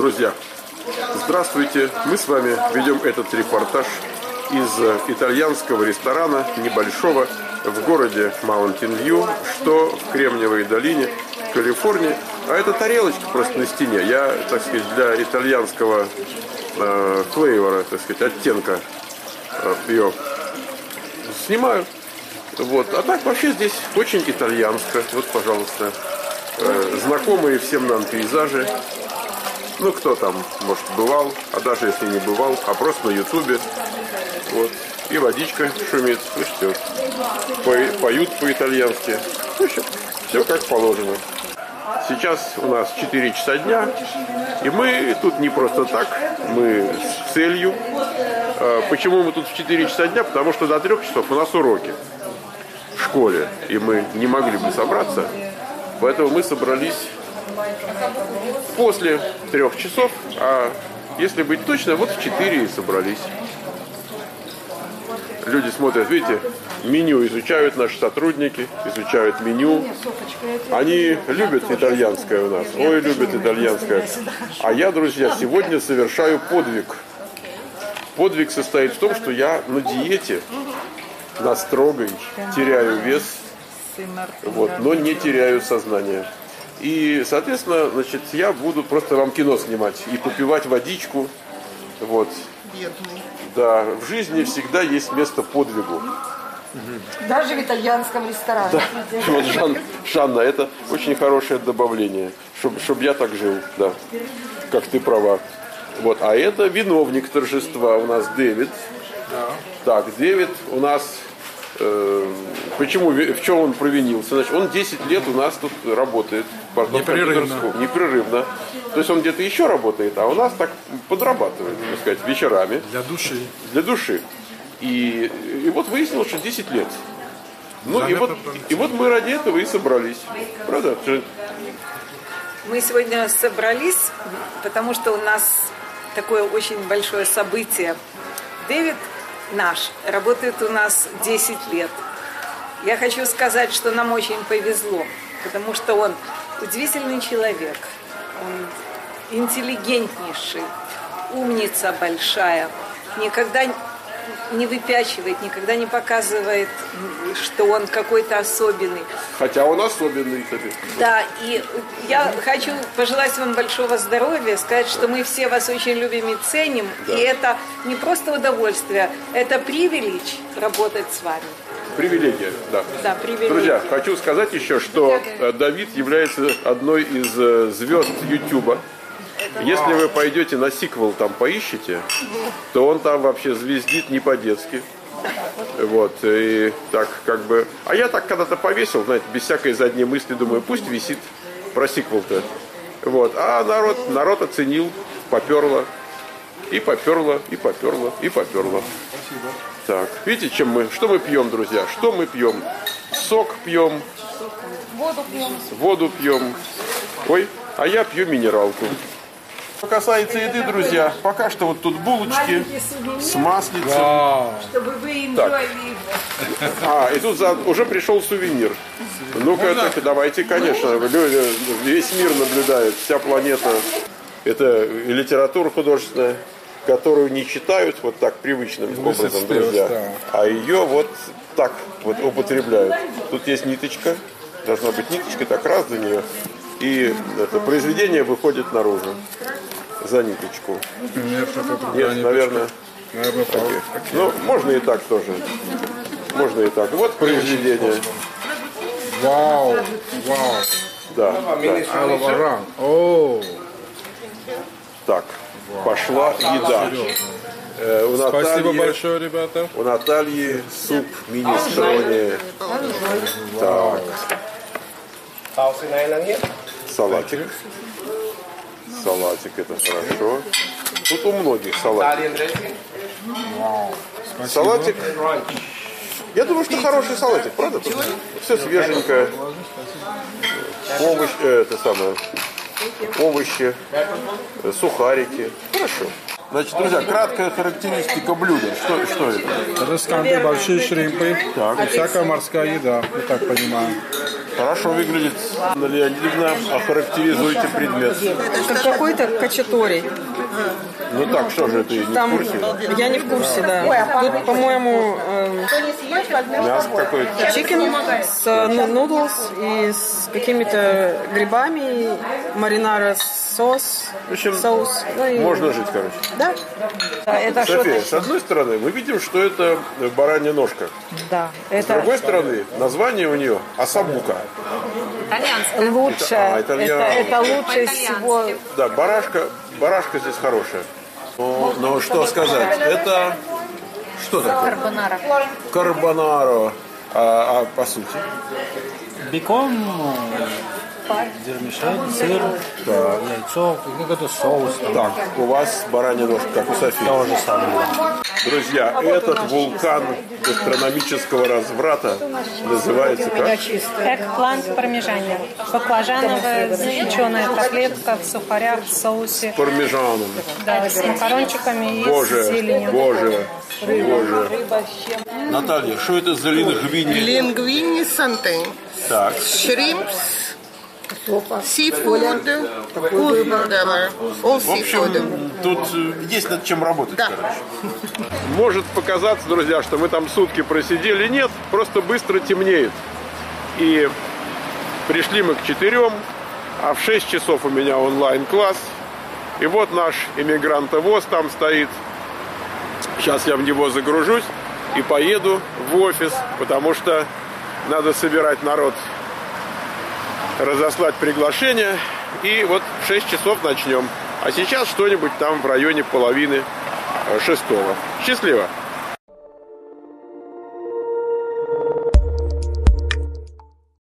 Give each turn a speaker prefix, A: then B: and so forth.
A: Друзья, здравствуйте! Мы с вами ведем этот репортаж из итальянского ресторана небольшого в городе Маунтин-Вью, что в Кремниевой долине, Калифорнии. А это тарелочка просто на стене. Я, так сказать, для итальянского флейвора, так сказать, оттенка ее снимаю. Вот. А так вообще здесь очень итальянско. Вот, пожалуйста, знакомые всем нам пейзажи. Ну, кто там, может, бывал, а даже если не бывал, а просто на ютубе. Вот. И водичка шумит, слышите, вот. Поют по-итальянски. В общем, все как положено. Сейчас у нас 4 часа дня, и мы тут не просто так, мы с целью. Почему мы тут в 4 часа дня? Потому что до 3 часов у нас уроки в школе, и мы не могли бы собраться. Поэтому мы собрались после 3 часов, а если быть точно, вот в 4 и собрались. Люди смотрят, видите, меню изучают наши сотрудники, изучают меню. Они любят итальянское у нас. Ой, любят итальянское. А я, друзья, сегодня совершаю подвиг. Подвиг состоит в том, что я на диете, на строгой, теряю вес, вот, но не теряю сознание. И, соответственно, значит, я буду просто вам кино снимать и попивать водичку. Вот.
B: Бедный.
A: Да, в жизни всегда есть место подвигу.
B: Даже в итальянском ресторане.
A: Да. Вот, Жанна, это очень хорошее добавление, чтобы я так жил, да, как ты права. Вот, а это виновник торжества у нас Дэвид. Да. Так, Дэвид у нас, почему, в чем он провинился? Значит, он 10 лет у нас тут работает. Непрерывно. То есть он где-то еще работает, а у нас так подрабатывает, так сказать, вечерами.
C: Для души.
A: Для души. И вот выяснилось, что 10 лет. Ну и вот мы ради этого и собрались. Правда?
D: Мы сегодня собрались, потому что у нас такое очень большое событие. Дэвид наш работает у нас 10 лет. Я хочу сказать, что нам очень повезло, потому что он удивительный человек. Он интеллигентнейший, умница большая, никогда не выпячивает, никогда не показывает, что он какой-то особенный.
A: Хотя он особенный.
D: Да, и я хочу пожелать вам большого здоровья, сказать, что мы все вас очень любим и ценим, да. И это не просто удовольствие, это привилегия работать с вами.
A: Привилегия, да.
D: Да, привилегия.
A: Друзья, хочу сказать еще, что Давид является одной из звезд Ютуба. Если вы пойдете на сиквел, там поищите, то он там вообще звездит не по-детски. Вот, и так как бы... А я так когда-то повесил, знаете, без всякой задней мысли, думаю, пусть висит про сиквел-то. Вот, а народ оценил, поперло, и поперло, и поперло, и поперло.
C: Спасибо.
A: Так, видите, что мы пьем, друзья? Что мы пьем? Сок пьем. Воду пьем. Ой, а я пью минералку. Что касается еды, друзья, пока что вот тут булочки с маслицем.
D: Чтобы вы enjoyed его.
A: И тут уже пришел сувенир. Ну-ка, так, давайте, конечно. Весь мир наблюдает, вся планета. Это литература художественная, которую не читают вот так привычным образом, друзья, а ее вот так вот употребляют. Тут есть ниточка, должна быть ниточка, так раз за нее, и это произведение выходит наружу за ниточку. Нет, наверное. Ну, можно и так тоже. Можно и так. Вот произведение.
C: Вау,
A: Да. Так, пошла еда.
C: Спасибо большое, ребята.
A: У Натальи суп мини-строни. Так. Салатик. Салатик, это хорошо. Тут у многих салатик. Салатик. Я думаю, что хороший салатик, правда? Все свеженькое. Овощи, сухарики. Хорошо. Значит, друзья, краткая характеристика блюда. Что это?
C: Это сканты, большие шримпы и всякая морская еда, я так понимаю.
A: Хорошо выглядит. Анна Леонидовна, охарактеризуйте предмет.
B: Как какой-то качаторий.
A: Ну так, что же ты, не
B: Там,
A: в курсе?
B: я не в курсе, да. Тут, по-моему,
A: Мясо какое-то.
B: чикен с нудлс и с какими-то грибами, маринара соус.
A: В общем,
B: Соус. Ну и-
A: можно жить, короче.
B: Да? Это
A: София, с одной стороны, мы видим, что это баранья ножка.
B: Да.
A: С другой стороны, название у нее асабука.
B: Лучше. Это лучше всего.
A: Да, барашка здесь хорошая. Но что сказать, это что такое?
E: Карбонара.
A: Карбонаро. А по сути?
F: Бекон, вермишель, сыр, яйцо, какой-то соус.
A: Так, у вас баранья ножка, как у Софии.
F: То же самое.
A: Друзья, этот вулкан гастрономического разврата называется как?
E: Экплант пармезанер. Баклажановая запеченная котлетка в сухарях в соусе.
A: Пармезаном.
E: Да, с макарончиками и с
A: Боже,
E: зеленью.
A: боже. Наталья, что это за лингвини?
G: Linguini santé,
A: Так,
G: shrimps, seafood, вкусно, да, all
A: в общем,
G: seafood.
A: тут есть над чем работать,
G: Да.
A: короче. Может показаться, друзья, что мы там сутки просидели. Нет, просто быстро темнеет. И пришли мы к 4, а в 6 часов у меня онлайн-класс. И вот наш иммигрантовоз там стоит. Сейчас я в него загружусь и поеду в офис, потому что надо собирать народ, разослать приглашение. И вот в 6 часов начнем. А сейчас что-нибудь там в районе половины 6. Счастливо!